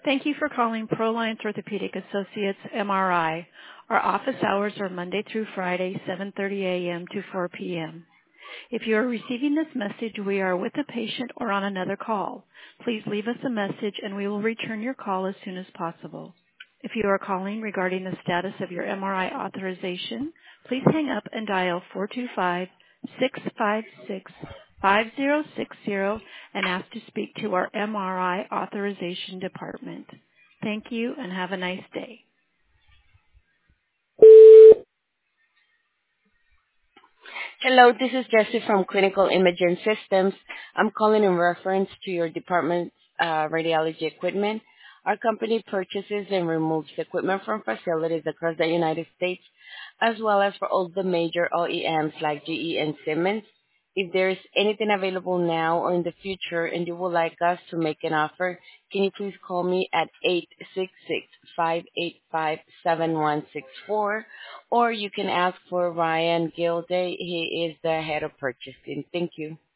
Thank you for calling Proliance Orthopedic Associates MRI. Our office hours are Monday through Friday, 7:30 a.m. to 4 p.m. If you are receiving this message, we are with a patient or on another call. Please leave us a message and we will return your call as soon as possible. If you are calling regarding the status of your MRI authorization, please hang up and dial 425-656-5060 and ask to speak to our MRI authorization department. Thank you and have a nice day. Hello, this is Jessie from Clinical Imaging Systems. I'm calling in reference to your department's radiology equipment. Our company purchases and removes equipment from facilities across the United States, as well as for all the major OEMs like GE and Siemens. If there is anything available now or in the future and you would like us to make an offer, can you please call me at 866-585-7164, or you can ask for Ryan Gilday. He is the head of purchasing. Thank you.